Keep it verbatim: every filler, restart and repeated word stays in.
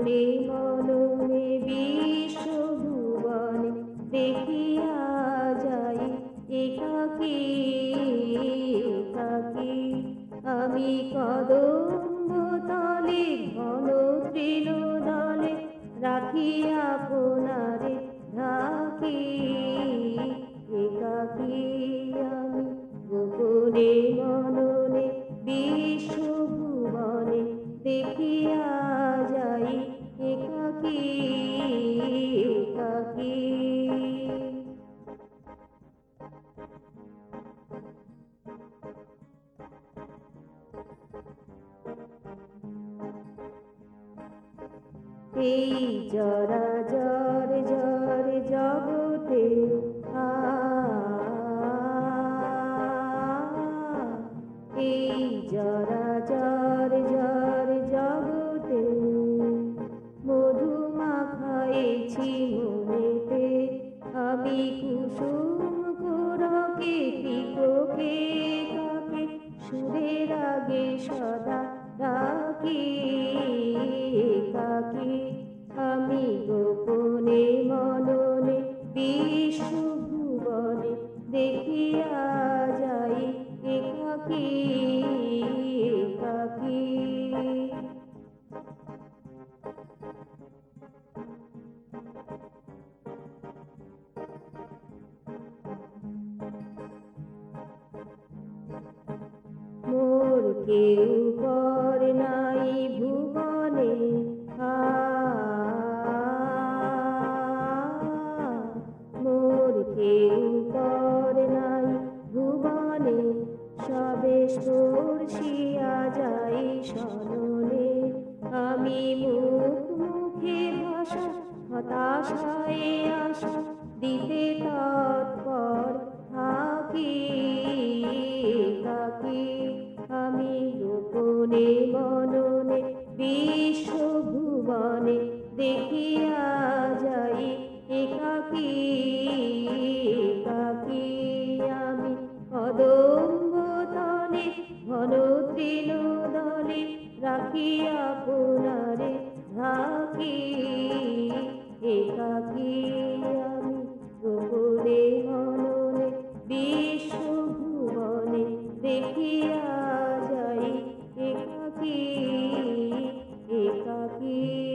গোপনে মননে বিশ্বভুবনে দেখিয়া যাই একাকী একাকী আমি কদম্ব তলে ঘন তৃণদলে রাখিয়া আপনারে ঢাকি একাকী আমি গোপনে মননে বিশ্বভুবনে দেখিয়া যাই একাকী একাকী এই জরাজর জর জগতে আ এই জরাজর জর জগতে মধু মাখাইছি মনেতে আমি কুসুম কোরকে পিককে কাকে সুরের আগে সদা ডাকি একাকী আমি গোপনে মননে বিশ্বভুবনে দেখিয়া যাই একাকী একাকী মোর কেউ পর নাই ভুবনে আ মোর কেউ পর নাই ভুবনে সবে স্পর্শিয়া যাই শরণে আমি মুখ মুখে ভাষা হতাশায় আশা দিতে তৎপর থাকি একাকী আমি গোপনে মননে বিশ্বভুবনে দেখিয়া যাই একাকী একাকী আমি কদম্ব তলে ঘন তৃণদলে রাখিয়া আপনারে ঢাকি একাকী আমি গোপনে মননে বিশ্বভুবনে দেখিয়া যাই একাকী একাকী।